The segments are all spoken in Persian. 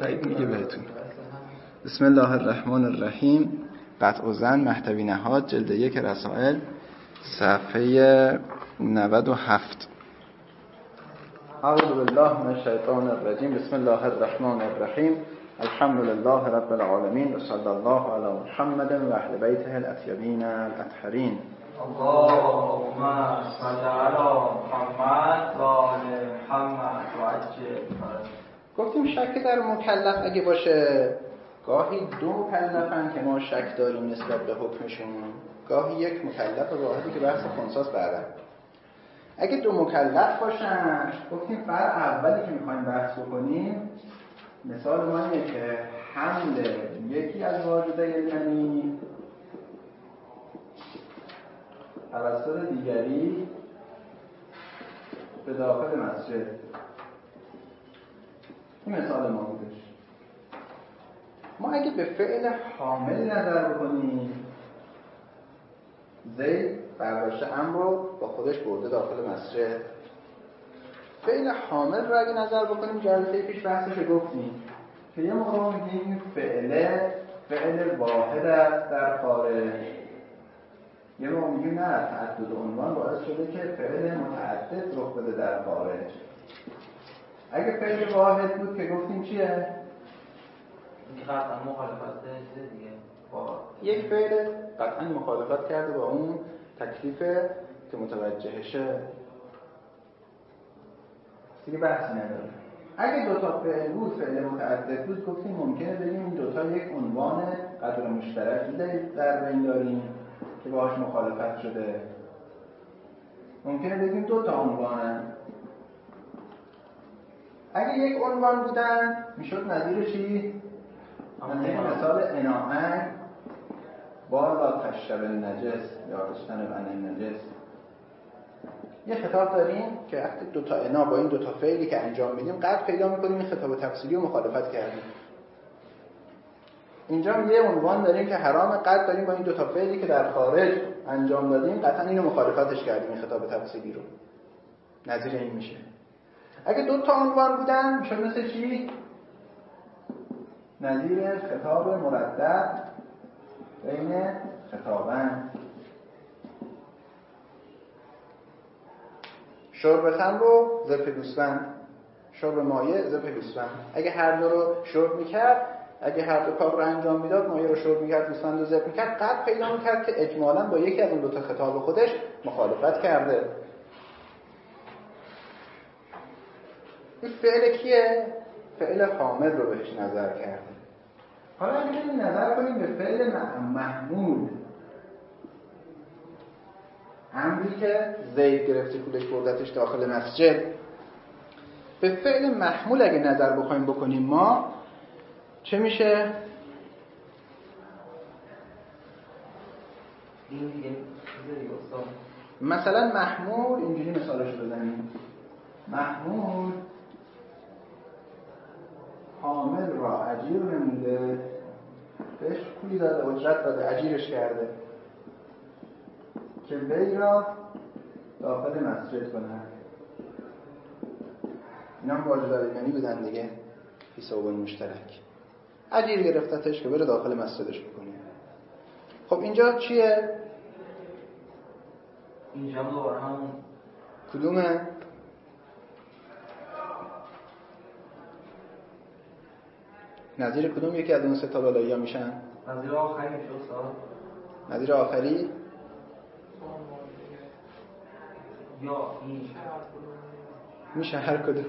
سعید میگه بهتون. بسم الله الرحمن الرحیم. قطع و زن محتوی نهاد جلد 1 رسائل صفحه 97. اعوذ بالله من الشیطان الرجیم. بسم الله الرحمن الرحیم. الحمد لله رب العالمین و صلی الله علی محمد و اهل بیته الاطیبین الاطهرین. اللهم صل علی محمد و آل محمد و عجل. گفتیم شک در مکلف اگه باشه گاهی دو مکلفن که ما شک داریم نسبت به حکمشون، گاهی یک مکلف واحدی که بحث خنثاست بعدن. اگه دو مکلف باشن گفتیم فرع اولی که میخوایم بحث بکنیم مثال ما اینه که حمل یکی از واجده منی توسط دیگری به داخل مسجد. این مثال ما بودش. ما اگه به فعل حامل نظر بکنیم، زید برداشته امر رو با خودش برده داخل مسجد. فعل حامل رو اگه نظر بکنیم جلسه پیش بحثش رو گفتیم که یه موقع میگیم این فعل واحد است در خارج، یه موقع میگیم نه تعدد عنوان باعث شده که فعل متعدد رخ بده در خارج. اگه فعل واحد بود که گفتیم چیه؟ این قطعا مخالفت دیگه با یک فعل قطعا مخالفت کرده با اون تکلیف که متوجهشه دیگه بحثی نداره. اگه دوتا فعل بود، فعل متعدد بود، گفتیم ممکنه بگیم این دوتا یک عنوان قدر مشترکی در بین داریم که باهاش مخالفت شده. ممکنه بگیم دوتا عنوانن. اگه یک عنوان بودن میشد نظیر چی؟ نظیر مثال اناهنگ با لا تشرب النجس یا اجتنب عن النجس. یه خطاب داریم که وقتی دوتا انا با این دوتا فعلی که انجام میدیم قد پیدا میکنیم این خطاب تفصیلی و مخالفت کردیم. اینجا یه عنوان داریم که حرام، قد داریم با این دوتا فعلی که در خارج انجام دادیم قطعا اینو مخالفتش کردیم این خطاب تفصیلی رو. نظیر این میشه. اگه دو تا عنوان بودن میشد مثل چی؟ نظیر خطاب مردد بین خطابن. شرب خمر رو ذبح گوسفند، شرب مایع ذبح گوسفند. اگه هر دو رو شرب میکرد، اگه هر دو کار رو انجام میداد، مایع رو شرب میکرد، گوسفند رو ذبح میکرد، قد پیدا میکرد که اجمالاً با یکی از اون دو تا خطاب خودش مخالفت کرده. این فعل کیه؟ فعل حامل رو بهش نظر کرده. حالا اگه نظر کنیم به فعل محمول، امری که زید گرفته کولش بردتش داخل مسجد، به فعل محمول اگه نظر بخوایم بکنیم ما چه میشه؟ مثلا محمول اینجوری مثالش رو بزنیم. محمول حامل را اجیر نموده، بهش پولی داده، اجرت داده، اجیرش کرده که وی را داخل مسجد کنه. اینا هم واجدار ایمانی بودن دیگه، حساب مشترک. اجیر گرفتتش که بره داخل مسجدش بکنه. خب اینجا چیه؟ اینجا دوباره همون کدومه؟ نظیر کدوم یکی از اون سه تا بالایی ها میشن؟ نظیر آخری میشه استاد. نظیر آخری؟ یا این میشه هر کدوم.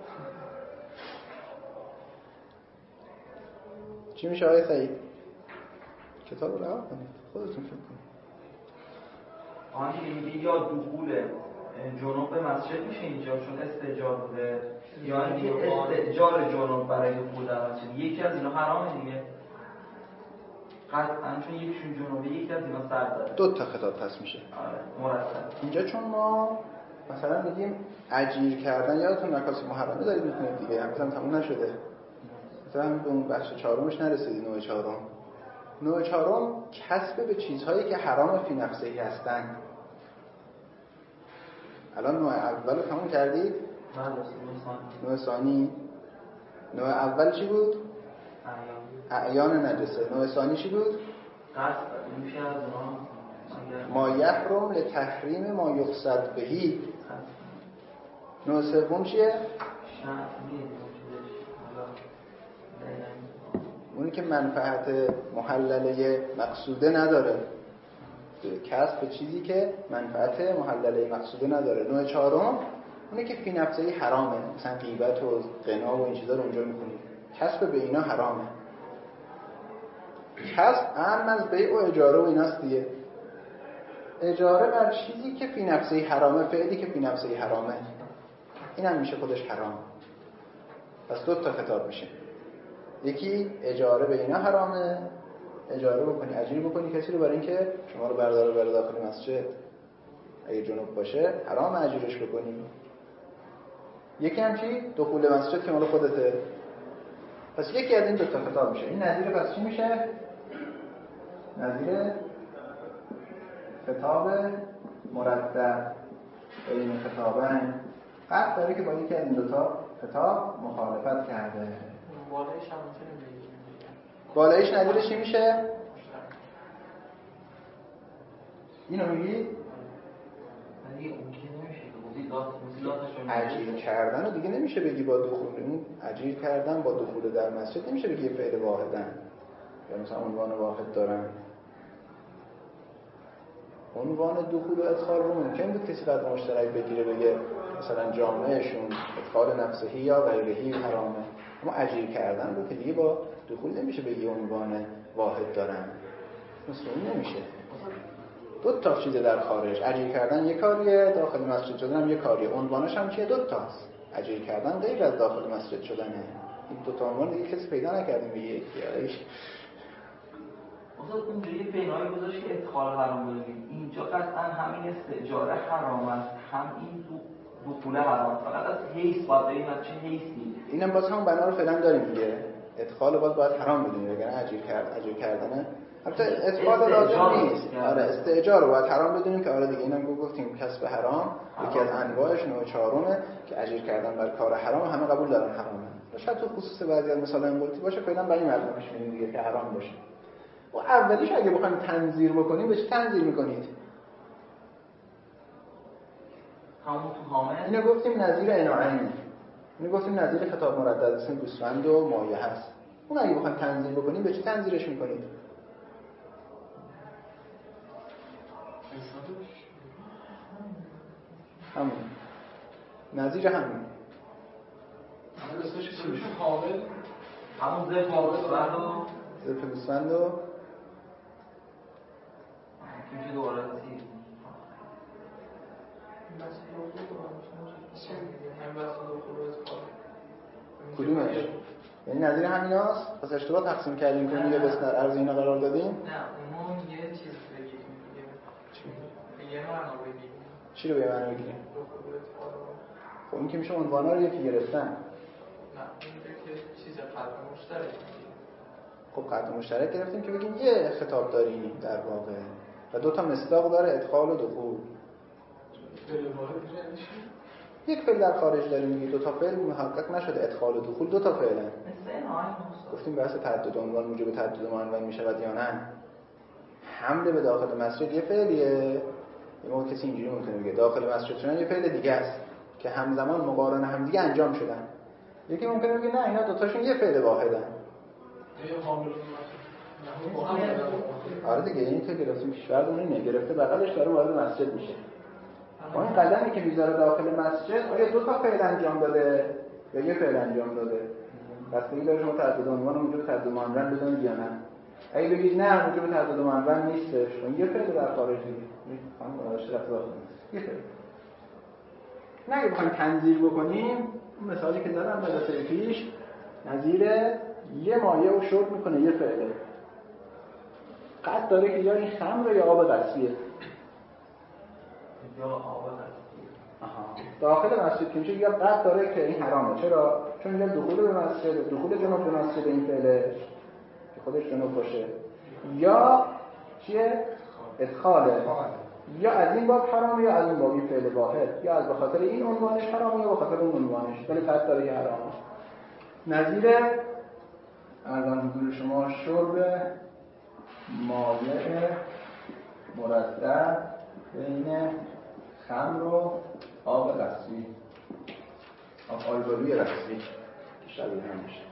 چی میشه آقای سعید؟ کتاب رو رها کنید خودتون فکر کنید. آن دیگه میگه یا دخول جنوب به مسجد میشه اینجا چون استئجار بوده، یا اینکه استئجار جنوب برای دخول در مسجد. یکی از اینا حرامه دیگه قطعا، چون یکیشون جنوبه یکی از اینا سر داره. دو تا خطاب پس میشه. آره مرتب. اینجا چون ما مثلا میگیم اجیر کردن، یادتون نکاس محرمه دارید میکنید دیگه، همون تموم نشده. مثلا به اون بخش چهارمش نرسیدی. نوع چهارم کسب به چیزهایی که حرام فی نفسه‌ای هستن. الان نوع اول رو تموم کردید؟ بله. نوع ثانی نوع اول چی بود؟ اعیان نجسه. نوع ثانی چی بود؟ میشه از ما یحرم لتحریم ما یقصد بهی. نوع سوم چیه؟ اونی که منفعت محلله مقصوده نداره، کسب چیزی که منفعت محلله مقصوده نداره. نوع چهارم اونی که فی نفسه حرامه، مثلا غیبت و غنا و این چیزا رو اونجا میکنی، کسب به اینا حرامه. کسب اهم از بیع و اجاره و ایناست دیگه. اجاره بر چیزی که فی نفسه حرامه، فعلی که فی نفسه حرامه، این هم میشه خودش حرام. پس دو تا خطاب میشه. یکی اجاره به اینا حرامه، اجاره بکنی، اجیر بکنی کسی رو برای اینکه شما رو برداره بره داخل مسجد، اگه جنوب باشه حرام اجیرش بکنی. یکی هم چی؟ دخول مسجد که مال خودته. پس یکی از این دو تا خطاب میشه. این نظیر پس چی میشه؟ نظیر خطاب مردد بین خطابین. قطع داره که با یکی از این دو تا خطاب مخالفت کرده. بالایش هم میتونه بگیم. بالایش نظیرش چی میشه؟ اینو میگی؟ اجیر کردن رو دیگه نمیشه بگی با دخول. این اجیر کردن با دخول در مسجد نمیشه بگی یه فعل واحدن یا مثلا عنوان واحد دارن. عنوان دخول و ادخال رو ممکن بود کسی قدر مشترک بگیره بگه مثلا جامعهشون ادخال نفسهی یا غیرهی حرامه، اما اجیر کردن رو که دیگه با دخول نمیشه بگی عنوان واحد دارن. مثلا نمیشه. دو تا چیز در خارج، اجیر کردن یک کاریه، داخل مسجد شدن هم یک کاریه. عنوانش هم چیه؟ دو تاست. اجیر کردن غیر از داخل مسجد شدنه. این دو تا عنوان دیگه کسی پیدا نکردیم بگه یکیش. مثلا اونجا یه بینایی گذاشت که ادخال حرام بودیم. اینجا قطعا همین استئجاره حرام است، هم این دخول حرام. فقط از حیث باید ببینیم چه حیثی. اینم باز هم بنا رو فعلا داریم دیگه. ادخال باید حرام بدونیم، وگرنه اجیر کردن البته ادخال لازم نیست. آره استئجار رو باید حرام بدونیم که آره دیگه اینم گفتیم کسب حرام یکی از انواعش نوع چهارمه که اجیر کردن بر کار حرام همه قبول دارن حرامه. شاید تو خصوص بعضی از مثلا انقلتی باشه، فعلا برای مردمش میگیم دیگه که حرام باشه. و اولیش اگه بخوایم تنظیر بکنیم به چه تنظیر میکنید؟ همون تو حامل اینو گفتیم نظیر عناعین، اینو گفتیم نظیر خطاب مردد اسم گوسفند و مایه هست. اون اگه بخوایم تنظیر بکنیم به چه تنظیرش میکنید؟ همون نظیر همون اسمش چی میشه؟ حامل همون زفت گوسفند و میشه دوباره چی؟ کدومش؟ یعنی نظیر همین هست؟ پس اشتباه تقسیم کردیم که یه بس در عرض اینا قرار دادیم؟ نه اون یه چیز بگیم یه معنا بگیم. چی رو به معنا بگیریم؟ خب این که میشه عنوانا رو یکی گرفتن. نه این که چیز قطع مشترک. خب قطع مشترک گرفتیم که بگیم یه خطاب داریم در واقع و دو تا مصداق داره، ادخال و دخول. یک فعل در خارج داریم دیگه، دو تا فعل محقق نشده، ادخال و دخول دو تا فعلن. گفتیم بحث تعدد عنوان موجب تعدد معنون میشود یا نه. حمله به داخل مسجد یه فعلیه، یه موقع کسی اینجوری ممکنه بگه داخل مسجد شدن یه فعل دیگه است که همزمان مقارن هم دیگه انجام شدن. یکی ممکنه بگه نه اینا دو تاشون یه فعل واحدن. آره دیگه این که گرفتیم کشوردمون اینه، گرفته بغلش داره وارد مسجد میشه. با این قدمی که میذاره داخل مسجد آیا دو تا فعل انجام داده یا یه فعل انجام داده؟ بستگی داره شما تعدد عنوان موجب تعدد معنون بدونید یا نه. اگه بگید نه موجب تعدد معنون نیستش، اون یه فعل در خارج دیگه خانم داشته رفت داخل یه فعل. نه اگه بخوایم تنظیر بکنیم، اون مثالی که زدم جلسه پیش نظیر یه مایه رو شرب میکنه یه فعله. قد داره که یا این خمر یا آب غصبیه. یا آب غصبیه. داخل مسجد که میشه یا قد داره که این حرامه. چرا؟ چون یا دخول به مسجد، دخول جنوب به مسجد این فعله که خودش جنوب باشه، یا چیه؟ ادخاله. یا از این باب حرامه یا از این باب این فعل واحد، یا از بخاطر این عنوانش حرامه یا بخاطر اون عنوانش، ولی قد داره که حرامه. نظیر ارزم حضور شما شرب مایع مردد بین خمر و آب رسمی، آلبالوی رسمی شبیه هم میشه.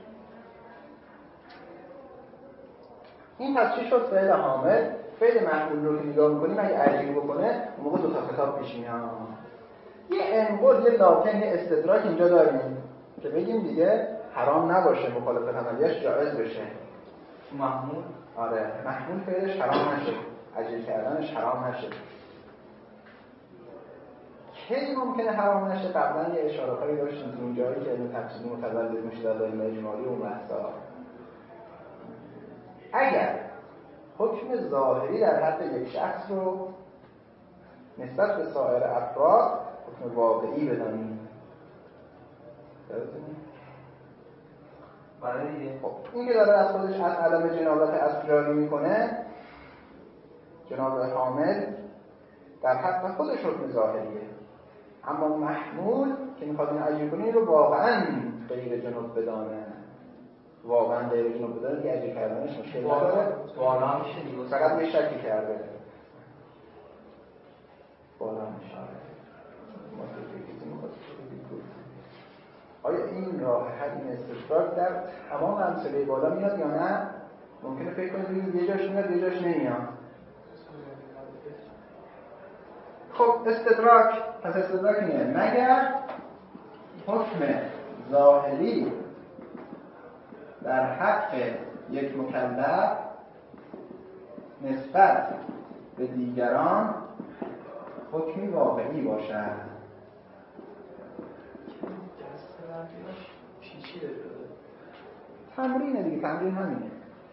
این پس چی شد؟ فعل حامل. فعل مفعول رو که نگاه میکنیم اگه عجیب بکنه اون موقع دو تا خطاب پیش میاد. یه انقل، یه لاکن، یه استدراک اینجا داریم که بگیم دیگه حرام نباشه مخالفت عملیاش جایز بشه. محمول؟ آره، محمول فعلش حرام نشه، عجیب کردنش حرام نشه. کی ممکنه حرام نشه؟ قبلا یه اشاره‌هایی داشتیم تو اون جایی که علم تفصیلی متولد میشه در علم اجمالی و بحثا. اگر حکم ظاهری در حق یک شخص رو نسبت به سایر افراد حکم واقعی بدانیم. برای دیگه خب این که داره از خودش از علم جنابت از جاری میکنه، جناب حامل در حق خودش حکم ظاهریه، اما محمول که میخواد این عجیب کنه رو واقعا غیر جنوب بدانه، واقعا غیر جنوب بدانه که عجیب کردنش مشکل نداره، بالا میشه دیگه، فقط یه شکی کرده بالا میشه. آیا این راه حل، این استشراق در تمام امثله بالا میاد یا نه؟ ممکنه فکر کنید یه جاش میاد یه جاش نمیاد. خب استدراک، پس استدراک اینه مگر حکم ظاهری در حق یک مکلف نسبت به دیگران حکمی واقعی باشد. تمرینه دیگه، تمرین همینه.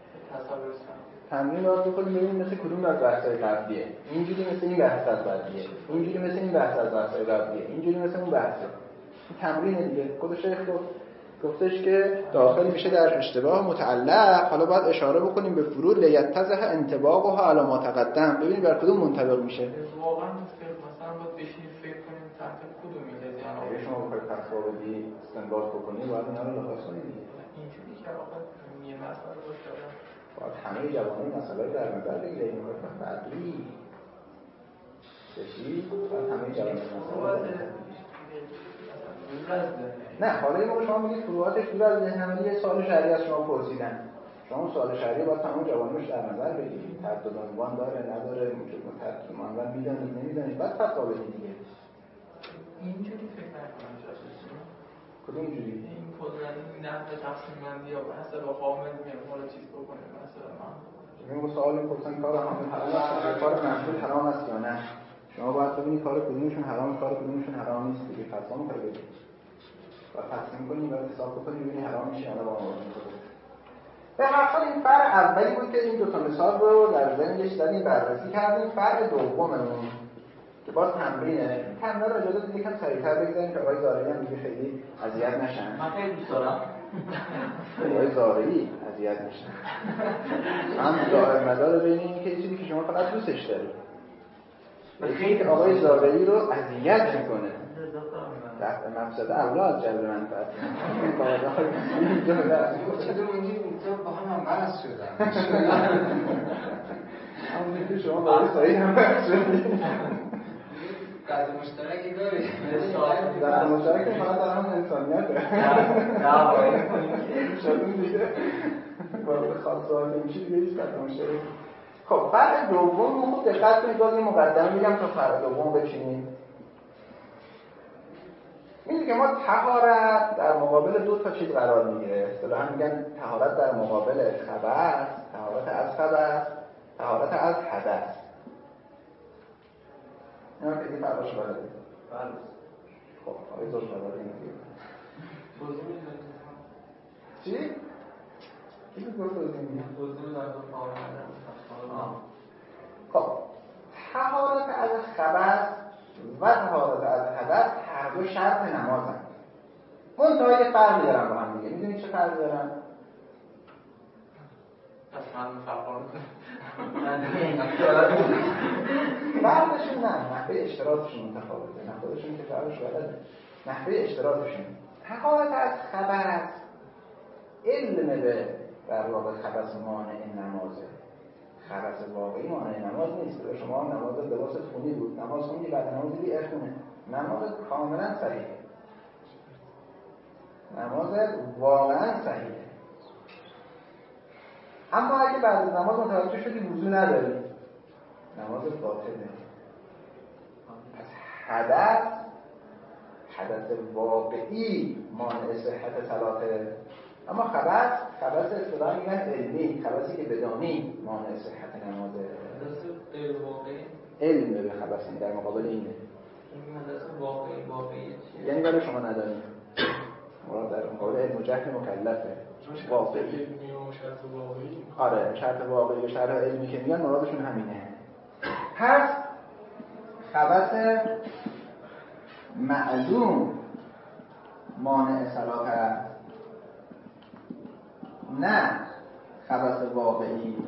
تمرین باید بکنیم ببینیم مثل کدوم از بحث‌های قبلیه، اینجوری مثل این بحث از قبلیه، اینجوری مثل این بحث از بحث‌های قبلیه، اینجوری مثل اون بحثه. این تمرینه دیگه. خود شیخ گفتش که داخل میشه در اشتباه متعلق. حالا باید اشاره بکنیم به فرو لیتضح انطباقها علی ما تقدم، ببینیم بر کدوم منطبق میشه. واقعا مثلا باید بشینیم فکر کنیم تحت کدوم میاد. یعنی اگه شما بخواید فتوا بدی استنباط بکنی باید اینا رو لحاظ کنید دیگه. اینجوری که واقعا یه مسئله باشه باید همه جوانان مسئله در نظر بگیرید. این کار بعدی چی؟ باید همه جوانان مسئله نه، حالا این موقع شما میگید فروعاتش دور از ذهن عملی. یه سوال شرعی از شما پرسیدن، شما سوال شرعی باید تمام جوانبش در نظر بگیرید. تعدد عنوان داره نداره، تعدد عنوان میدونید نمیدونید، بعد فتوا بدید دیگه. اینجوری فکر نکنم جاسوسی. کدوم جوری؟ این کلا این نحوه تقسیم بندی یا بحث با حامل میگم حالا چیز بکنیم مثلا من سوال می‌پرسن کار حامل حرام است، کار محمول حرام است یا نه؟ شما باید ببینید کار کدومشون حرام، کار کدومشون حرام نیست دیگه. فتوا می‌خواد بدید. باید تقسیم کنیم و حساب بکنیم ببینید حرام میشه یا نه. با به هر حال این فرق اولی بود که این دو تا مثال رو در ذهنش دادیم بررسی کردیم. فرق دوممون که باز تمرینه، تمرین رو اجازه بدید یکم سریع‌تر بگذاریم که آقای زارعی هم دیگه خیلی اذیت نشن. من خیلی دوست دارم آقای زارعی اذیت نشن. هم دائم مدار بین این که چیزی که شما فقط دوستش دارید. خیلی آقای زارعی رو اذیت میکنه. دفع مفسد اولاد جلب منفعت. این باید چطور میگید با هم مرز شدن. همونی که شما باید سایی هم مرز شدید. قدر مشترکی دارید. قدر مشترکی فقط در همون انسانیت دعوایی کنیم که شدون دیگه باید خاصه ها نمیشه دیگه هیچ قدر مشترکی. خب فرق دوم خوب دقت کنید. باز یه مقدمه میگم تا فرق دوم بچینیم. می‌دونید که ما طهارت در مقابل دو تا چیز قرار میگیره. اصطلاحاً میگن طهارت در مقابل خبث، طهارت از خبث، طهارت از حدث. اینا که این فرقش بلده. بله. خب آقای زور بلده این دیگه. چی؟ چی گفت بزنیم؟ خب طهارت از خبث و طهارت از حدث هر دو شرط نمازن. منتها یه فرقی دارن با هم دیگه. میدونید چه فرقی دارن؟ اصلا فرق فرقشون نه، نحوه اشتراطشون متفاوته. نحوهشون که فرقش بلده، نحوه اشتراطشون. طهارت از خبث علم به در واقع خبث مانع نمازه. خبث واقعی مانع نماز نیست. به شما نماز لباس خونی بود، نماز خوندی بعد نماز دیدی خونه، نماز کاملا صحیحه، نماز واقعا صحیحه. اما اگه بعد از نماز متوجه شدی وضو نداری، نماز باطله. پس حدث واقعی مانع صحت صلاته. اما خبث اصطلاحاً میگن علمی، خبثی که بدانی مانع صحت نمازه. حدث غیر واقعی علم به خبثی در مقابل اینه. این حدث واقعی چیه؟ یعنی برای شما ندانی. مراد در مقابل علم و جهل مکلفه. واقعی. علمی و شرط واقعی. آره، شرط واقعی و شرط علمی که میگن مرادشون همینه. پس خبث معلوم مانع صلاح است، نه خبث واقعی.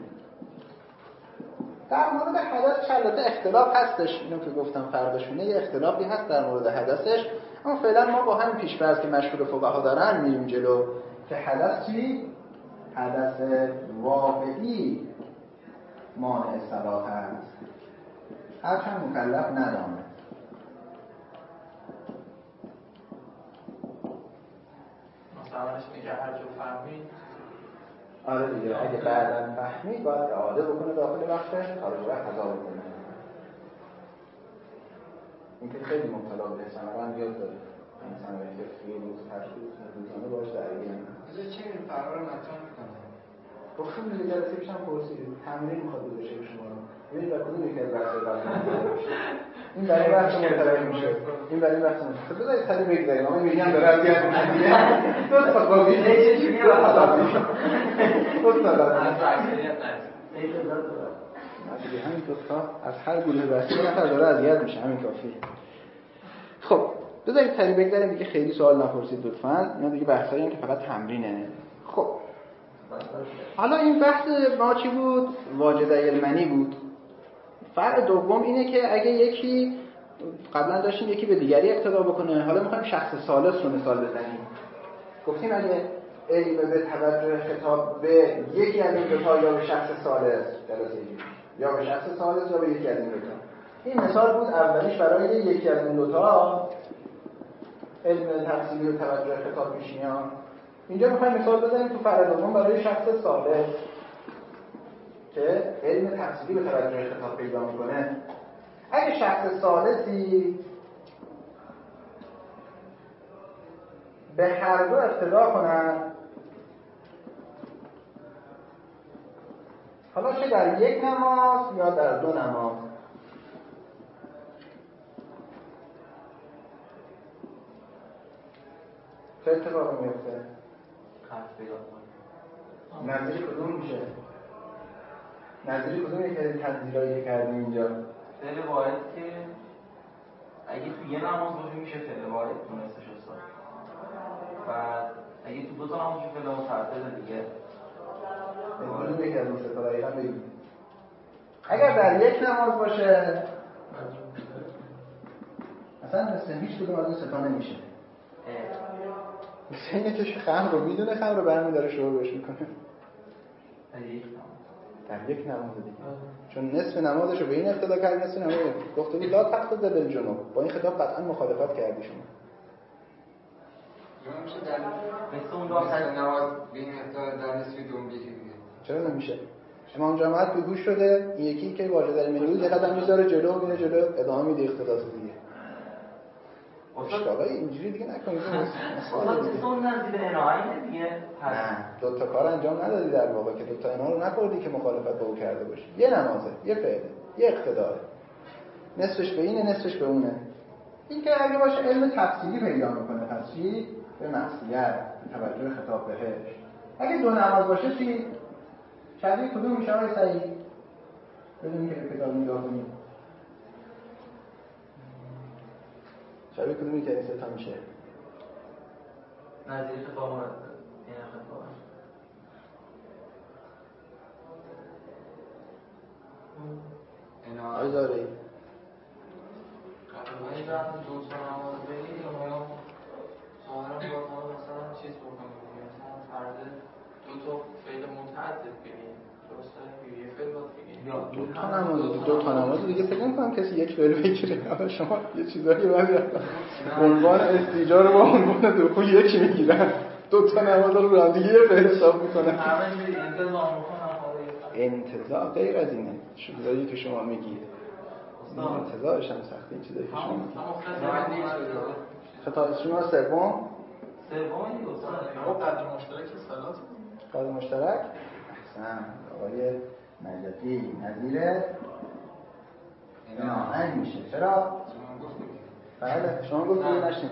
در مورد حدثش البته اختلاف هستش، اینو که گفتم فرقشونه، یه اختلافی هست در مورد حدثش، اما فعلا ما با همین پیش‌فرض که مشهور فقها دارن میریم جلو که حدث چی؟ حدث واقعی مانع صلاح است، هرچند مکلف ندانه. مثلا میگه هر جا فهمید. آره دیگه، اگه بعداً فهمید باید اعاده بکنه داخل وقتش، خارج وقت قضا بکنه. این که خیلی مبتلا به ثمران زیاد داره. این ثمرانی که خیلی روز تشخیص روزانه باش درگیر هم. بذار چی این فرار رو مطرح میکنه؟ گفتم دیگه جلسه پیشم پرسید تمرین میخواد بشه به شما رو. ببینید در کدوم یکی از بحث‌های قبلی این برای بحث متوجه میشه. این برای بحث متوجه. بذارید سری بگذاریم. آقا میگم داره اذیت می‌کنه. دو تا قاضی چه چیزی رو حساب می‌کنه. دو تا از اکثریت دیگه همین دو تا از هر گروه بحثی یه نفر داره اذیت میشه، همین کافیه. خب بذارید سری بگذاریم دیگه، خیلی سوال نپرسید لطفاً. اینا دیگه بحثایی که فقط تمرینه. خب حالا این بحث ما چی بود؟ واجده المنی بود. فرق دوم اینه که اگه یکی قبلا داشتیم یکی به دیگری اقتدا بکنه، حالا میخوایم شخص ثالث رو مثال بزنیم. گفتیم اگه علم به توجه خطاب به یکی از این دو تا یا به شخص ثالث یا به شخص ثالث یا به یکی از این دو تا. این مثال بود اولیش برای یکی از این دو تا علم تفصیلی و توجه خطاب پیش میاد. اینجا میخوایم مثال بزنیم تو فرع دوم برای شخص ثالث که علم تفصیلی به توجه خطاب پیدا میکنه. اگه شخص ثالثی به هر دو اقتدا کنن، حالا چه در یک نماز یا در دو نماز، چه اتفاقی میفته؟ نظیر کدوم میشه؟ نظیر کدوم یکی از تنزیلایی که کردیم اینجا؟ فعل واحد که اگه تو یه نماز باشه میشه فعل واحد تونستش استاد، بعد اگه تو دو تا نماز باشه فعل متعدد دیگه. کدوم یکی از اون سه تا دقیقا بگیم. اگر در یک نماز باشه اصلا مثل هیچ کدوم از اون سه تا نمیشه. مثل اینه که خمر رو میدونه، خمر رو برمی داره شروعش میکنه در یک نماز دیگه، چون نصف نمازش رو به این اقتدا کرد، نصف نماز گفته بود لا تقتد بالجنوب. با این خطاب قطعا مخالفت کردی شما. نمیشه در مثل اون داخل نماز به این اقتدا در نصفی دوم یکی دیگه. چرا نمیشه؟ امام جماعت به گوش شده، این یکی که واجد المنی یه قدم میذاره جلو، میره جلو، ادامه میده اقتداس دیگه. اشتباهی اینجوری دیگه نکنید. مثل اون نزدیک عنایه دیگه. نه، دو تا کار انجام ندادی در واقع که دو تا اینا رو نکردی که مخالفت با او کرده باشی. یه نمازه، یه فعله، یه اقتداره. نصفش به اینه، نصفش به اونه. این که اگه باشه علم تفصیلی پیدا میکنه، پس چی؟ به معصیت، توجه خطاب بهش. اگه دو نماز باشه چی؟ شبیه کدوم میشه های صحیح؟ بدونی که کتاب نگاه کنیم. شبیه کدومی که این سه تا میشه؟ نظیر خطاب مورد این خطاب آی داری؟ قبلی رفت دو تا نماز بگید یا ظاهرا با مثلا چیز بکنیم، مثلا فرده دو تا نماز دیگه فکر نمی‌کنم کسی یک فعل بگیره. حالا شما یه چیزایی بعضی عنوان استیجار با عنوان دخول یکی میگیرن، دو تا نماز رو هم دیگه به حساب میکنن. انتزاع غیر از اینه. چیزایی که شما میگید انتزاعش هم سخته. این چیزایی که شما میگید خطا شما سوم قدر مشترک صلات قدر مشترک احسن آقای مجدی نظیر ناهنگ میشه. چرا؟ بله شما گفتید نشنیدم.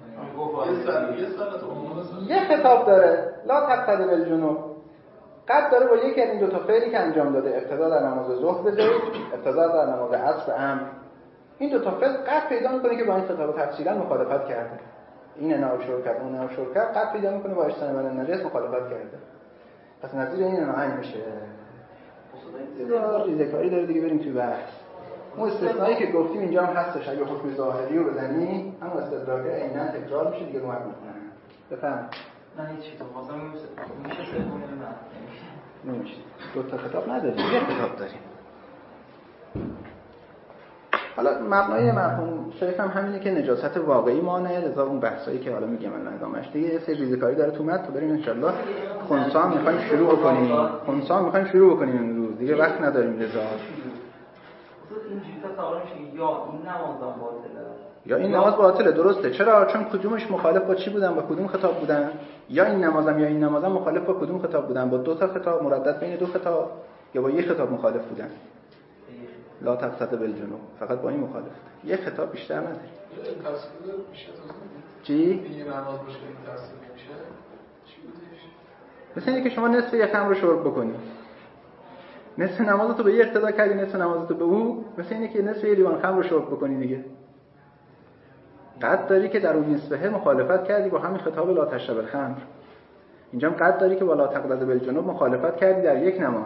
یه خطاب داره لا تقتد بالجنوب، قد داره با یکی از این دو تا فعلی که انجام داده، ابتدا در نماز ظهر به زید، ابتدا در نماز عصر امر. این دو تا فعل قد پیدا میکنه که با این خطاب تفصیلا مخالفت کرده. این ناشر کرد اون ناشر کرد، قد پیدا میکنه با اجتناب النجس مخالفت کرده. پس نظیر این ناهنگ میشه. ریزه‌کاری داره دیگه. بریم توی بحث. اون استثنایی که گفتیم اینجا هم هستش. اگه حکم ظاهری رو بزنی همون استدراکه عیناً تکرار میشه دیگه، رو هم میکنن. بفهم. نه هیچی تو خواستم میشه سوم نه نمیشه. دو تا خطاب نداریم، یه خطاب داریم. حالا مبنای مرحوم شیخ هم همینه که نجاست واقعی مانعه، لذا اون بحثایی که حالا میگم الان ادامهش دیگه یه سری ریزه‌کاری داره تو متن. تو بریم ان شاءالله خنثا میخوایم شروع کنیم امروز دیگه وقت نداریم. لذا اینجوری تصور میشه یا این نمازم باطله یا این نماز باطله. درسته. چرا؟ چون کدومش مخالف با چی بودن؟ با کدوم خطاب بودن؟ یا این نمازم یا این نمازم مخالف با کدوم خطاب بودن؟ با دو تا خطاب مردد بین دو خطاب یا با یک خطاب مخالف بودن؟ لا تقتد بالجنوب فقط با این مخالف. یک خطاب بیشتر نداره. چی؟ این نماز باشه این تفسیر میشه چی بودش؟ مثل اینکه شما نصف یک خمر رو شرب بکنی، نصف نمازتو به یک اقتدا کردی، نصف نمازتو به او. مثل اینه که نصف یه لیوان خمر رو شرب بکنی دیگه. قد داری که در اون نصفه مخالفت کردی با همین خطاب لا تشرب الخمر. اینجا هم قد داری که با لا تقتد بالجنوب مخالفت کردی در یک نماز.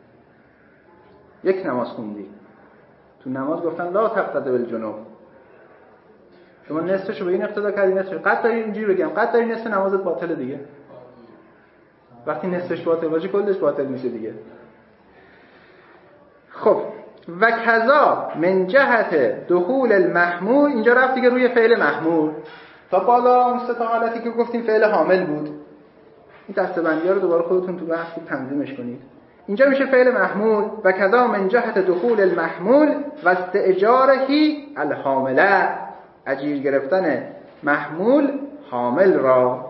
یک نماز خوندی، تو نماز گفتن لا تقتد بالجنوب، شما نصفشو به این اقتدا کردی، نصفش قد داری. اینجوری بگم قد داری نصف نمازت باطله دیگه. وقتی نصفش باطل باشه کلش باطل میشه دیگه. خب و کذا من جهت دخول المحمول، اینجا رفت دیگه روی فعل محمول. تا بالا اون سه تا حالتی که گفتیم فعل حامل بود. این دسته‌بندی‌ها رو دوباره خودتون تو بحث تنظیمش کنید. اینجا میشه فعل محمول و کذا من جهت دخول المحمول و استئجاره الحامله، اجیر گرفتن محمول حامل را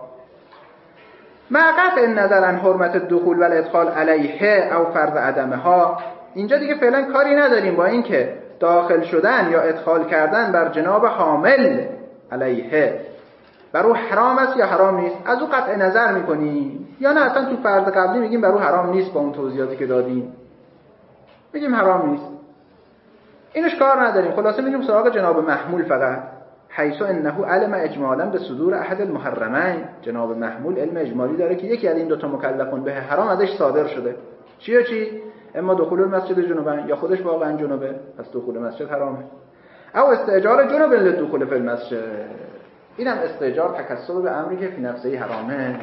مع قطع النظر عن حرمت الدخول و الادخال علیه او فرض عدمها. اینجا دیگه فعلا کاری نداریم با اینکه داخل شدن یا ادخال کردن بر جناب حامل علیه بر او حرام است یا حرام نیست، از او قطع نظر میکنیم یا نه اصلا تو فرض قبلی میگیم بر او حرام نیست، با اون توضیحاتی که دادیم میگیم حرام نیست، اینش کار نداریم. خلاصه میگیم سراغ جناب محمول فقط. حیث انه علم اجمالا به صدور احد المحرمین، جناب محمول علم اجمالی داره که یکی از این دو تا مکلفون به حرام ازش صادر شده. چی؟ اما دخول المسجد جنوبن، یا خودش واقعا جنوبه پس دخول مسجد حرامه، او استئجار جنوب للدخول فی المسجد، اینم استئجار تکسب به امری که فی نفسه حرامه.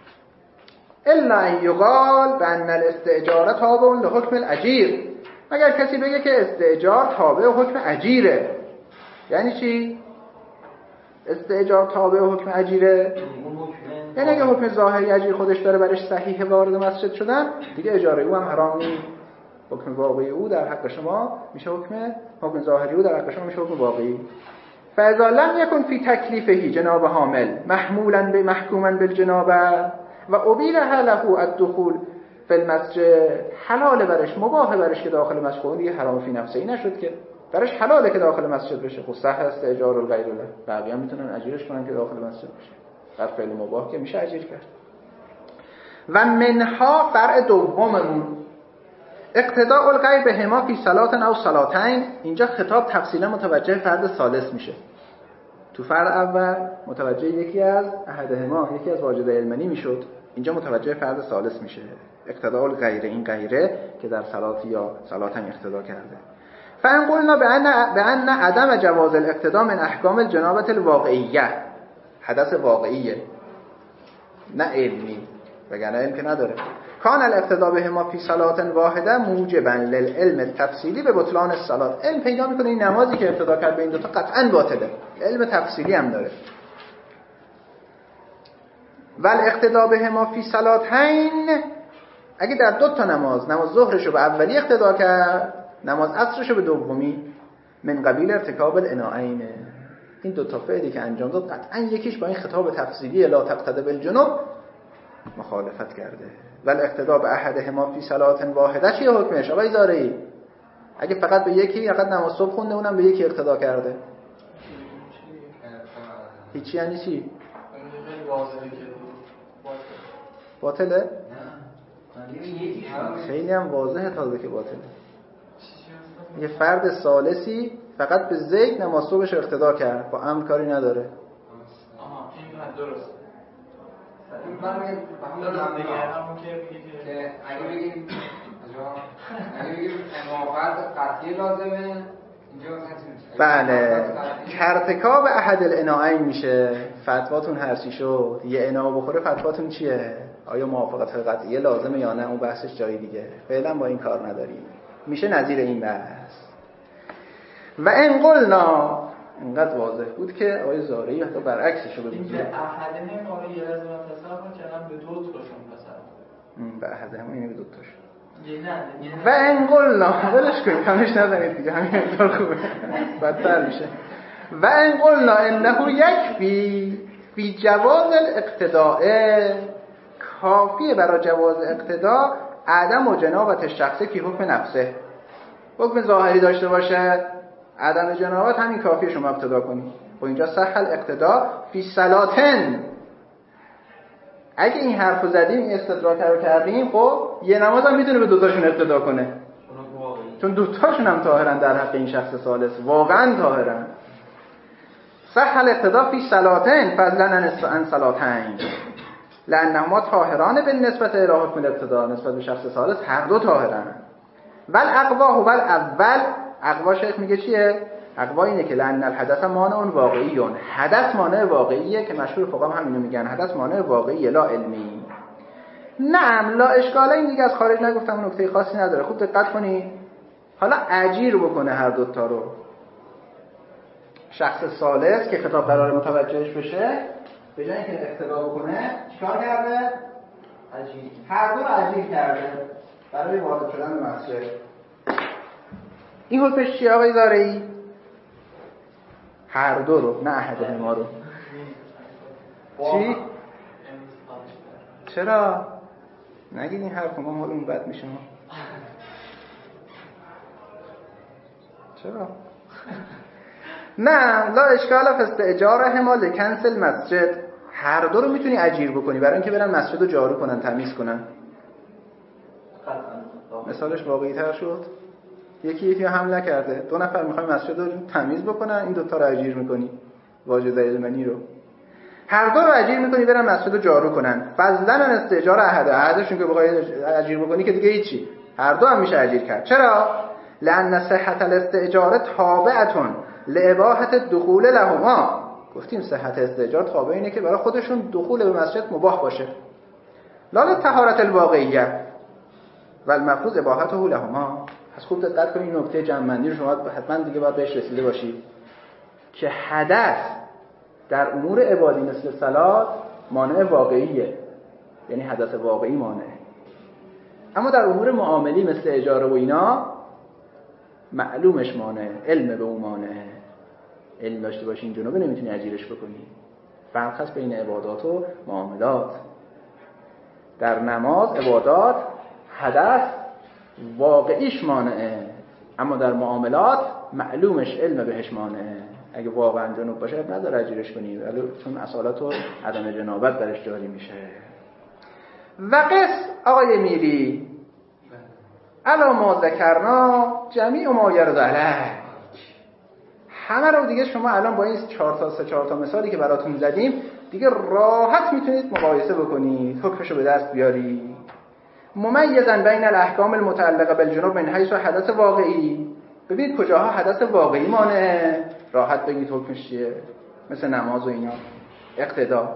الا ان یقال بان الاستئجار تابع لحکم الاجیر، مگر کسی بگه که استئجار تابع حکم اجیره. یعنی چی؟ استئجار تابع حکم اجیره یعنی اگه حکم ظاهری اجیر خودش داره برش صحیح وارد مسجد شدن دیگه اجاره او هم حرام نیست. حکم واقعی او در حق شما میشه حکم ظاهری او در حق شما میشه حکم واقعی. فاذا لم يكن في تکلیفه جناب حامل محمولا به محکوما بالجنابه و ابیح له الدخول فی المسجد، حلال برش مباح برش که داخل مسجد، اون دیگه حرام فی نفسه ای نشد که برش حلاله که داخل مسجد بشه. خب صح است اجار الغیر له، بقیه هم میتونن اجیرش کنن که داخل مسجد بشه. در فعل مباح که میشه اجیر کرد. و منها فرع دوممون اقتداء الغیر بهما فی صلات او صلاتین. اینجا خطاب تفصیلا متوجه فرد ثالث میشه. تو فرع اول متوجه یکی از احدهما، یکی از واجد علمانی میشد، اینجا متوجه فرد ثالث میشه. اقتداء الغیر، این غیره که در صلات یا صلاتین اقتدا کرده. فان قلنا بان عدم جواز الاقتداء من احکام الجنابه الواقعیه، حدث واقعیه نه علمی، وگرنه علم که نداره. کان الاقتداء بهما فی صلاة واحده موجبا للعلم التفصیلی به بطلان الصلاة. علم پیدا میکنه این نمازی که اقتدا کرد به این دوتا قطعا باطله، علم تفصیلی هم داره. ول اقتداء بهما فی صلاتین، اگه در دو تا نماز ظهرشو به اولی اقتدا کرد، نماز عصرشو به دومی، من قبیل ارتکاب الاناعین، این دو تا فعلی که انجام داد قطعا یکیش با این خطاب تفصیلی لا تقتد بالجنوب مخالفت کرده. ول اقتداء به احدهما فی صلاة واحده چیه حکمش آقای زارعی؟ اگه فقط به یکی فقط نماز صبح خونده اونم به یکی اقتدا کرده، هیچی یعنی چی؟ باطله؟ خیلی هم واضحه تازه که باطله. یه فرد ثالثی فقط به زید نماز صبحش اقتدا کرد، با امر کاری نداره. آها این درست. من که اگه بگیم موافقت قطعی لازمه اینجا بله کرتکاب احد الاناعین میشه. فتواتون هر چی شد یه انا بخوره فتواتون چیه؟ آیا موافقت قطعی لازمه یا نه؟ اون بحثش جای دیگه، فعلا با این کار نداریم. میشه نظیر این بحث. و ان قلنا، اینقدر واضح بود که آقای زارعی حتی برعکسشو بگه. این به احدهم ما رو یه لحظه من تصور کردم به دو تاشون تصور. به احدهم اینه به دو تاش. و ان قلنا ولش کنید همش نزنید دیگه، همین مقدار خوبه بدتر میشه. و ان قلنا انه یکفی فی جواز الاقتداء، کافیه برای جواز اقتداء عدم و جنابت شخصی که حکم نفسه، حکم ظاهری داشته باشه، عدم جنابت همین کافیه شما اقتدا کنید. و اینجا صح الاقتداء فی صلاتن. اگه این حرفو زدیم این استدراک رو کردیم، خب یه نماز هم میتونه به دوتاشون اقتدا کنه، چون دوتاشون هم طاهرن در حق این شخص ثالث، واقعا طاهرن. صح الاقتداء فی صلاتن فضلا عن صلاتین لانهما طاهران بالنسبه الی حکم الاقتداء، نسبت به شخص ثالث هر دو طاهرن. بل اقوا و اول، اقوا شیخ میگه چیه؟ اقوا اینه که لان الحدث مانع واقعی، حدث مانع واقعیه که مشهور فقها هم اینو میگن، حدث مانع واقعی لا علمی. نعم لا اشکاله، این دیگه از خارج نگفتم، نکته خاصی نداره، خوب دقت کنی. حالا اجیر بکنه هر دوتا رو، شخص ثالث که خطاب قرار متوجهش بشه، به جای اینکه اقتدا بکنه چیکار کرده؟ اجیر، هر دو رو اجیر کرده برای وارد شدن به مسجد. این حکمش چیه آقای زارعی؟ هر دو رو، نه احدهما رو. چی؟ چرا؟ نگید این حرف ما حالمون بد میشه ما. چرا؟ نه لا اشکال فی استئجارهما لکنسل مسجد، هر دو رو میتونی اجیر بکنی برای اینکه برن مسجد رو جارو کنن، تمیز کنن. مثالش واقعی تر شد. یکی حمله نکرده، دو نفر میخوایم مسجد رو تمیز بکنن، این دوتا رو اجیر میکنی، واجد علمنی رو هر دو رو اجیر میکنی برن مسجد رو جارو کنن. فضلا عن استئجار احدشون که بخوای اجیر بکنی که دیگه هیچی، هر دو هم میشه اجیر کرد. چرا؟ لان صحت الاستئجار تابعتون لاباحه الدخول لهما. گفتیم صحت استئجار تابع اینه که برای خودشون دخول به مسجد مباح باشه، لا للطهارت الواقعیه و المفروض اباحته لهما. پس خوب دقت کنید، این نکته جمع‌بندی رو شما حتما دیگه باید بهش رسیده باشید که حدث در امور عبادی مثل صلات مانع واقعیه، یعنی حدث واقعی مانعه. اما در امور معاملی مثل اجاره و اینا معلومش مانعه، علم به اون مانعه. علم داشته باشی این جنوبه نمیتونی اجیرش بکنی. فرق هست بین عبادات و معاملات. در نماز عبادات حدث واقعیش مانعه، اما در معاملات معلومش علم بهش مانعه. اگه واقعا جنوب باشه نداره اجیرش کنی، ولی چون اصالت و عدم جنابت درش جاری میشه. و قص آقای میری علا ما ذکرنا جمیع ما یرد علیک، همه رو دیگه شما الان با این 4 تا مثالی که براتون زدیم دیگه راحت میتونید مقایسه بکنید، حکمشو به دست بیاری. ممیزاً بین الاحکام المتعلقه بالجنوب من حیث حدث واقعی، ببینید کجاها حدث واقعی مانه راحت بگید حکمش چیه، مثل نماز و اینا اقتدا.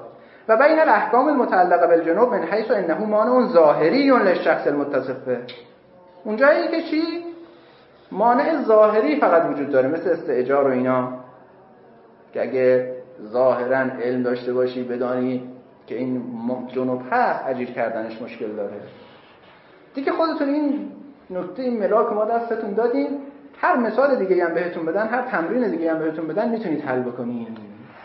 و بین الاحکام المتعلقه بالجنوب من حیث انه مانع ظاهری للشخص المتصف به. اونجایی که چی؟ مانع ظاهری فقط وجود داره، مثل استئجار و اینا، که اگه ظاهرا علم داشته باشی بدانی که این جنوب هست، اجیر کردنش مشکل داره. دیگه خودتون این نکته، این ملاک ما دستتون دادیم، هر مثال دیگه هم بهتون بدن، هر تمرین دیگه هم بهتون بدن، میتونید حل بکنید.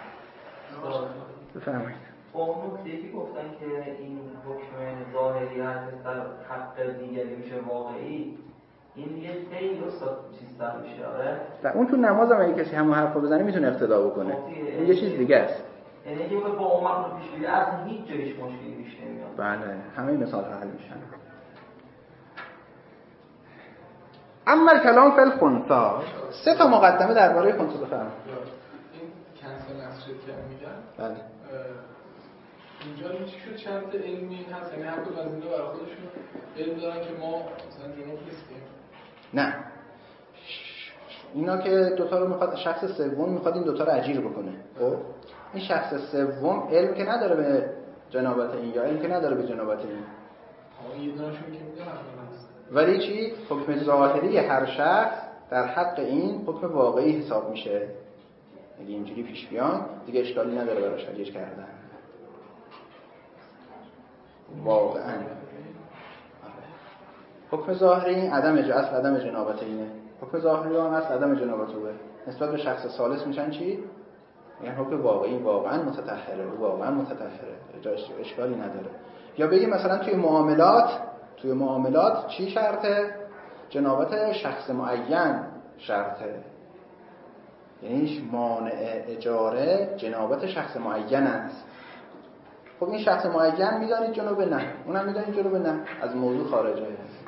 بفرمایید. با اون نکته که گفتن که این حکم ظاهری هست در حق دیگری میشه واقعی، این یه خیلی استاد چیز در میشه. آره اون تو نماز هم اگه کسی همون حرفو بزنه میتونه اقتدا بکنه. این یه چیز دیگه است. یعنی اگه با اون معنی پیش بیاد اصلا هیچ جایش مشکلی پیش نمیاد. بله، همه مثال ها حل میشن. اما کلام فی الخنثی، 3 تا مقدمه درباره خنثی بفرمایید. این کنسل مسجد که میگن، بله اینجا چی شد؟ چند تا علمی هست، یعنی هر کدوم از اینا برای خودشون علم دارن که ما مثلا جنوب نیستیم. نه، اینا که دوتا رو میخواد، شخص سوم میخواد این دوتا رو اجیر بکنه. خب این شخص سوم علم که نداره به جنابت این، یا علم که نداره به جنابت این، یه دونشون که میگه هست. ولی چی؟ حکم ظاهری هر شخص در حق این حکم واقعی حساب میشه. اگه اینجوری پیش بیان دیگه اشکالی نداره براش اجیر کردن. واقعا حکم ظاهری عدم جنابت اینه. حکم ظاهری هم اصل عدم جنابت اوه. نسبت به شخص ثالث میشن چی؟ یعنی حکم واقعی واقعا متطهره، واقعا متطهره، اشکالی نداره. یا بگیم مثلا توی معاملات چی شرطه؟ جنابت شخص معین شرطه. یعنی مانع اجاره جنابت شخص معین است. خب این شخص معین میدانید جنوب نه، اونم میدانید جنوب نه، از موضوع خارجه.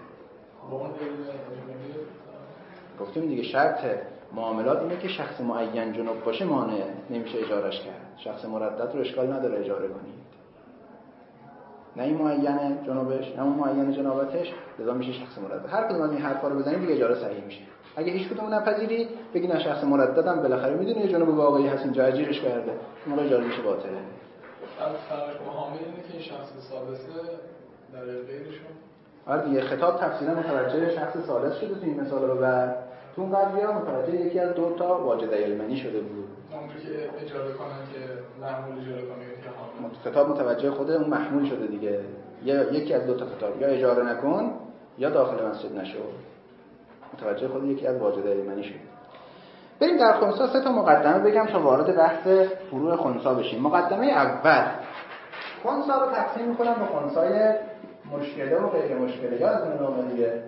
گفتیم دیگه شرط معاملات اینه که شخص معین جنوب باشه، مانع نمیشه اجارش کرد. شخص مردد رو اشکال نداره اجاره کنید، نه این معینه جنوبش نه اون معینه جنابتش، لذا میشه شخص مردد. هر کدوم از این حرفا رو بزنید دیگه اجاره صحیح میشه. اگه هیچ کدوم نپذیرید بگین شخص مرددم بالاخره میدونه جنوب واقعی هست، اینجا اجیرش کرده، اون اجاره میشه باطله. فرق معامل اینه که این شخص ثالثه در غیرشون. آره دیگه، خطاب تفصیلا متوجه شخص ثالث شده تو این مثال رو، و تو اون قضیه متوجه یکی از 2 تا واجد علمانی شده بود. اونجوری که اجاره کنن که محمول اجاره کنه که حاضر. خطاب متوجه خود اون محمول شده دیگه. یکی از 2 تا خطاب، یا اجاره نکن یا داخل مسجد نشو. متوجه خود یکی از واجد علمانی شد. بریم در خنثی 3 تا مقدمه بگم تا وارد بحث فروع خنثی بشیم. مقدمه اول، خنثی رو تقسیم می‌کنم به خنثی مشکله و غیر مشکله. یادتونه نامه دیگه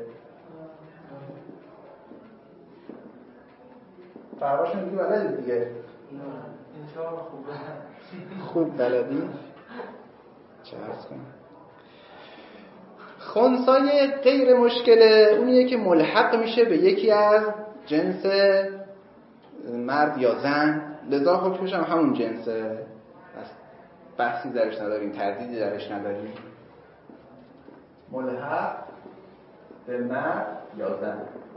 فرقاشون دیگه بلدید دیگه. انشاءالله خوب بلدی؟ چه عرض کنم؟ خنثی غیر مشکله اونیه که ملحق میشه به یکی از جنس مرد یا زن، لذا حکمش هم همون جنسه، بحثی درش نداریم، تردیدی درش نداریم. ملحق به مرد یا زن،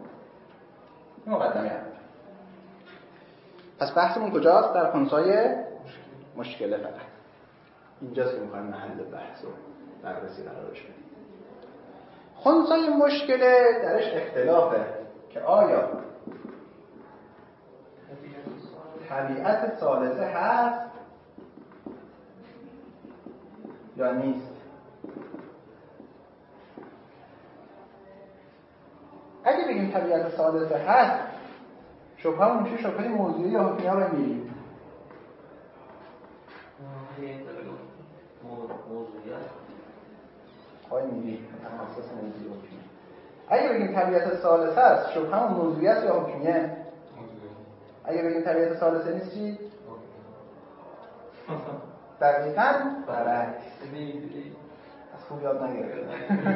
مقدمه اول. پس بحثمون کجاست؟ در خنثی مشکله. فقط اینجاست که میخوایم محل بحث رو بررسی قرارش بدیم. خنثی مشکله درش اختلافه که آیا طبیعت ثالثه هست یا نیست. اگه بگیم طبیعت ثالثه هست، شبهه میشه شبهه موضوعی یا حکمیه رو میریم. خواهی میریم اساس موضوعی حکمیه. اگه بگیم طبیعت ثالثه هست، شبهه موضوعی است یا حکمیه. اگه بگیم طبیعت ثالثه نیست چی؟ دقیقاً برعکس. از خوب یاد نگرفتم.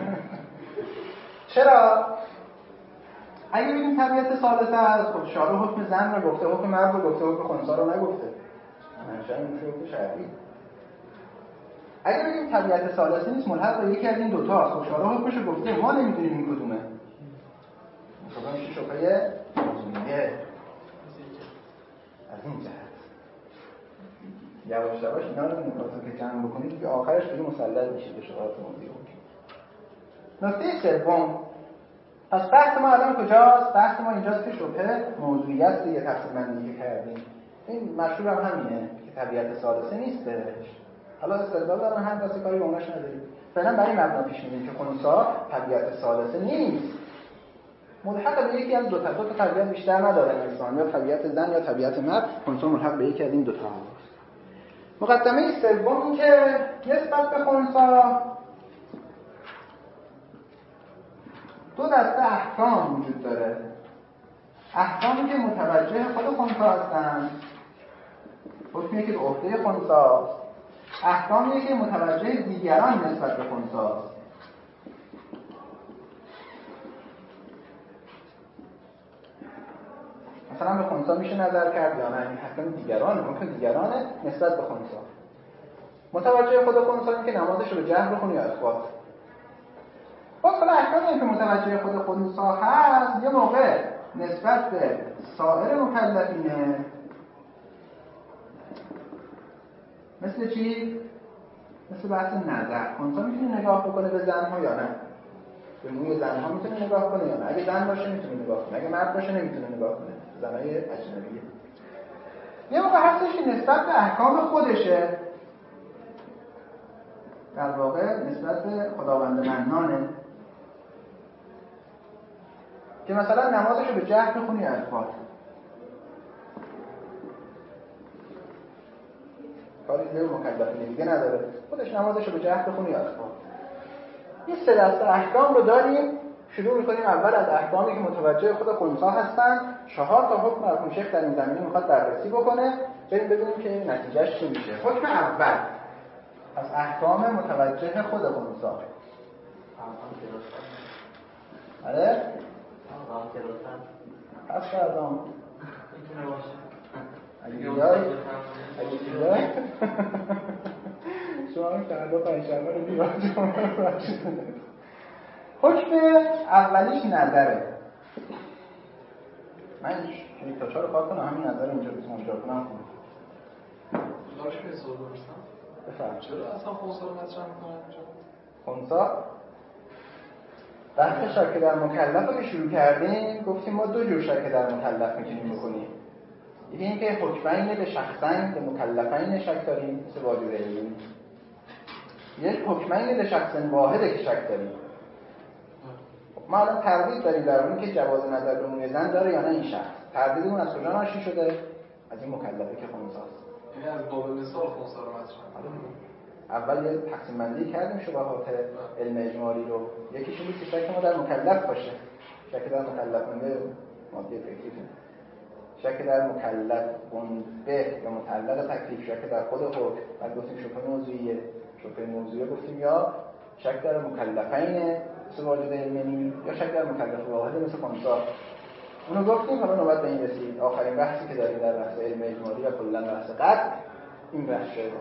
چرا؟ اگه بگیم طبیعت ثالثه هست، خب شارع حکم زن رو گفته، حکم مرد رو گفته، حکم خنثی رو نگفته. منشأ میشه حکم شرعی. اگه بگیم طبیعت ثالثه نیست، ملحق به یکی از این 2 تاست، خب شارع حکمش رو گفته، ما نمیدونیم این کدومه. خب میشه شبهه موضوعیه. از این جهت یواش یواش اینا رو نکاتو که جمع بکنید که آخرش دیگه مسلط میشه به شبهات موضوعی. نکته سوم، پس بحث ما الان کجاست؟ بحث ما اینجاست که شبهه موضوعیت دیگه تقسیم بندی کردیم. این مشهور هم همینه که طبیعت ثالثه نیستش. حالا استدلال دارن هم واسه کاری با اوناش نداریم. فعلا برای مبنا پیش می‌بریم که خنثی طبیعت ثالثه نیست. ملحق به یکی از دو تا طبیعت بیشتر نداره انسان، یا طبیعت زن یا طبیعت مرد. خنثی ملحق به یکی از این دو تا هست. مقدمه سوم این که نسبت به خنثی دو دسته احکام وجود داره. احکامی که متوجه خود خنثی هستند، حکمی که به عهده خنثی است، احکامی که متوجه دیگران نسبت به خنثی است. مثلا به خنثی میشه نظر کرد یا نه؟ این احکام دیگرانه، ممکن دیگرانه نسبت به خنثی. متوجه خود خنثی این که نمازش رو به جهر بخونه یا اثبات. باز احکامی که متوجه خود خنثی هست یه موقع نسبت به سایر مکلفینه. مثل چی؟ مثل بحث نظر. خنثی میتونه نگاه بکنه به زنها یا نه؟ به موی زنها میتونه نگاه کنه یا نه؟ اگه زن باشه میتونه نگاه کنه، اگه مرد باشه نمیتونه نگاه کنه. زنای اجنبیه. یه موقع هستش که نسبت به احکام خودشه، در واقع نسبت به خداوند منانه، که مثلا نمازشو به جهر بخونی یا اثبات. کاری به مکلفین دیگه نداره، خودش نمازشو به جهر بخونی یا اثبات. این سه دسته احکام رو داریم. شروع می‌کنیم اول از احکامی که متوجه خود خنثی هستن. 4 تا حکم مرحوم شیخ در این زمینه میخواد بررسی بکنه، بریم ببینیم که نتیجهش چی میشه. حکم اول از احکام متوجه خود خنثی. آره؟ پس کردم اگه چیزایی شما هم فردا پنجشنبه رو بیار حکم اولیش نظره. من یک تا 4 رو کار کنم همین نظر اینجا بزنم جا کنم دارش به سوال برسم بفرم. چرا اصلا خنثی رو مطرح میکنن اینجا؟ خنثی بحث شک در مکلف رو شروع کردیم. گفتیم ما 2 جور شک در مکلف میتونیم بکنیم. یکی اینکه حکمین به شخصین به مکلفین شک داریم مثل واجب علمی. یک حکمین به شخص واحده که شک داریم. ما الان تردید داریم در اون که جواز نظر به موی زن داره یا نه این شخص. تردیدمون از کجا ناشی شده؟ از این مکلفه که خنثی است. یعنی از باب مثال خنثی رو مطرح. اول یه تقسیم بندی کردیم شبهات علم اجمالی رو. یکیش این که شک ما در مکلف باشه. شک در مکلف به ماده تکلیف. شک در مکلف به یا متعلق تکلیف. شک در خود حکم. بعد گفتیم شبهه موضوعیه. شبهه موضوعیه گفتیم یا شک در مکلفین مثل واجب علمی یا شک در مکلف واحد مثل خنثی. اونو گفتیم. حالا نوبت به این رسید. آخرین بحثی که داریم در بحث علم اجمالی و کلا بحث قطع این بحث شده.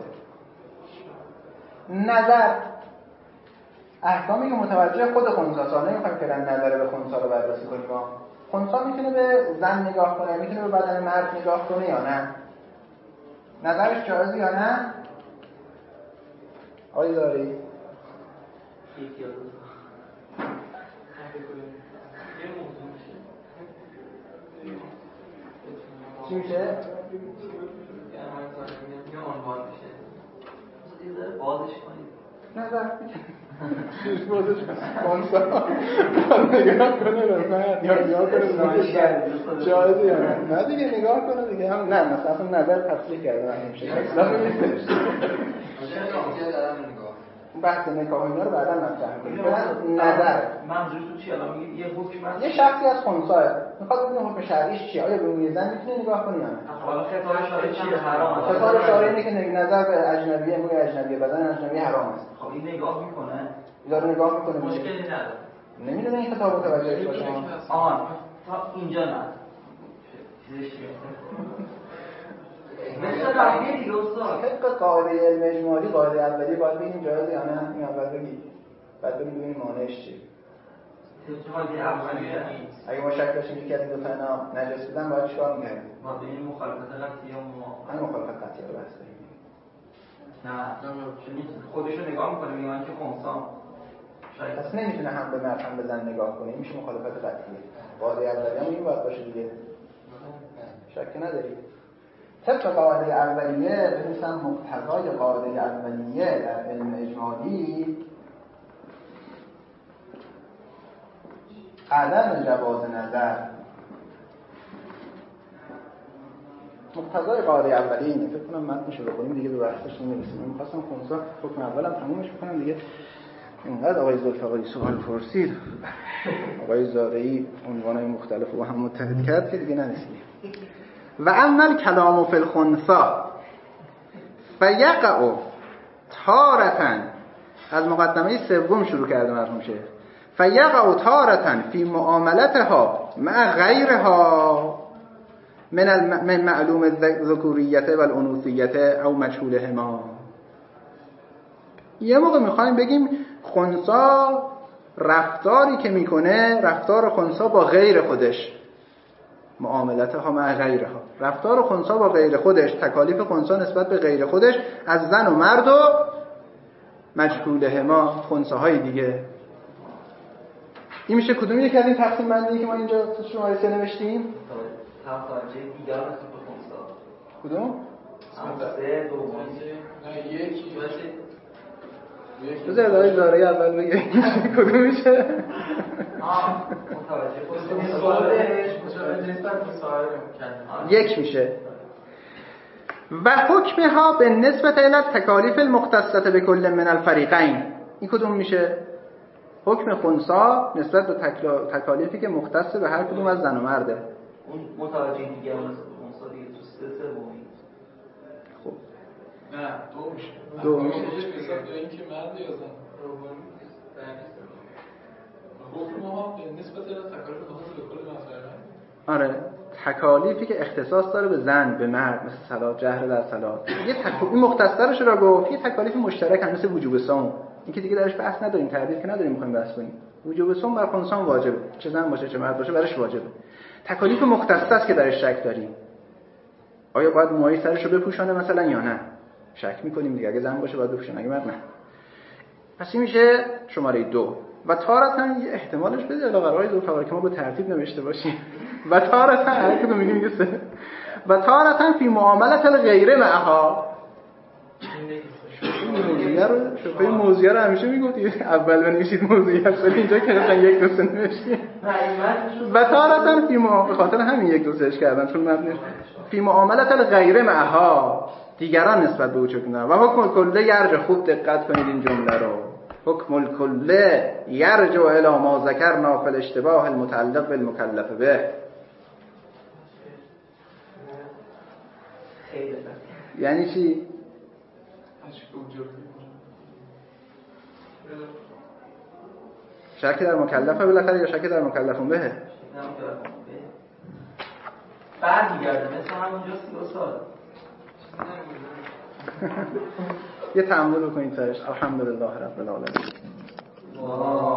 نظر احکامی که متوجه خود خنثی است. نمیخوایم که نظر به خنثی رو بررسی کنیم. خنثی میتونه به زن نگاه کنه، میتونه به بدن مرد نگاه کنه یا نه؟ نظرش جایزه یا نه؟ آیا داری؟ چی میشه؟ یه عنوان میشه. بازش کنید. نظر چیز بازش کنید. نگاه کنه به من یا نگاه کنه به من جایزه یا نه دیگه نگاه کنه دیگه هم نه مثلا نظر تصریح کرده من نمیشه اصلا نیستش بحث نکاح اینا رو بعدا مطرح کنیم. نظر منظورتون چیه؟ الان میگید یه حکم هست یه شخصی از خنثی میخواد ببینه حکم شرعیش چیه، آیا به موی زن میتونه نگاه کنه یا نه؟ حالا خطاب شارع چیه؟ حرام. خطاب شارع اینه که نظر به اجنبی موی اجنبی بدن اجنبی حرام است. خب این نگاه میکنه؟ داره نگاه میکنه مشکلی نداره. نمیدونه این خطاب متوجهش باشه. آها تا اینجا نه. چیزش چیه؟ مثل بقیه دیگه استاد. طبق قاعده علم اجمالی قاعده اولیه باید بگیم جایزه یا نه. این اول بگید بعد ببینیم مانعش چیه. اگه ما شک داشتیم یکی از این دو تا اینا نجس بودن باید چیکار می‌کردیم؟ ما به این مخالفت قطعی یا همین مخالفت قطعی رو بحث داریم. نه خودشو نگاه میکنه میگن که خونسام پس نمیتونه هم به مرد هم به زن نگاه کنه. این میشه مخالفت قطعیه. قاعده اولیه هم این باید باشه دیگه. شک نداری. طبق قاعده اولیه بنویسم مقتضای قاعده اولیه در علم اجمالی عدم جواز نظر. مقتضای قاعده اولیه اینه. فکر کنم متنش رو بخونیم دیگه به بحثش نمی‌رسیم. من می‌خواستم خونسا حکم اولم تمومش بکنم دیگه. اینقدر آقای ذوالفقاری سوال پرسید، آقای زارعی عنوانای مختلف رو هم متحد کرد که دیگه نرسیدیم. و اول کلام فی الخنثی فیقع تارة، از مقدمه سوم شروع کرده مرحوم شیخ، فیقع تارة فی معاملتها مع غیرها من معلوم الذکوریت و الانوثیت او مجهولهما. یه موقع میخوایم بگیم خنثی رفتاری که میکنه رفتار خنثی با غیر خودش، معاملتها مع غیرها، رفتار خنثی با غیر خودش، تکالیف خنثی نسبت به غیر خودش از زن و مرد و مجهولهما، خنثی های دیگه. این میشه کدوم یک از این تقسیم بندی که ما اینجا تو شماره 3 نوشتیم؟ تفاجه دیگر نسبت به خنثی. کدوم؟ سه دوم. نه یکی بذار اداره زارعی اول بگه کدوم میشه؟ یک میشه. و حکمها به نسبت الى تکالیف المختصة بكل من الفریقین. این کدوم میشه؟ حکم خنثی نسبت به تکالیفی که مختص به هر کدوم از زن و مرده. اون متوجه دیگه اون خنثی دیگه تو سومی. خب نه دو میشه. دو میشه. نسبت به اینکه مرد یا زن. حکمها به نسبت الى تکالیف مختص به کل من الفریقین. آره، تکالیفی که اختصاص داره به زن به مرد، مثل صلات، جهر در صلات. این مختصرش را گفت. یه تکالیف مشترک هم مثل وجوب صوم، این که دیگه درش بحث نداریم، تعبیر که نداریم می‌خوایم بحث کنیم. وجوب صوم بر خنثی واجبه، چه زن باشه چه مرد باشه برش واجبه. تکالیف مختص است که درش شک داریم. آیا باید موهای سرش رو بپوشانه مثلا یا نه؟ شک می‌کنیم دیگه. اگه زن باشه باید بپوشونه، اگه مرد نه. پس این میشه شماره 2. و تارة یه احتمالش بده علاوه ذوالفقار که ما به ترتیب نوشته باشیم. و تارة هر کدوم میگیم سه. و تارة فی معاملت الغیر معها. این موضوعیه رو همیشه میگفتید اول بنویسید موضوعیت، ولی اینجا که مثلا یک دو سه نوشتید. و تارة فی به خاطر همین یک دو سهش کردم چون مبنی فی معاملت الغیر معها، دیگران نسبت به او چه کنن. و حکم کله یرجع، خوب دقت کنید این جمله رو، حکم الکل یرجع الی ما ذکرنا فی الاشتباه المتعلق بالمکلف به. یعنی چی؟ شک در مکلفه بالاخره یا شک در مکلفون بهه؟ برمیگرده مثل همونجا 30 سال. یه تأمل بکنید سرش. الحمدلله رب العالمین.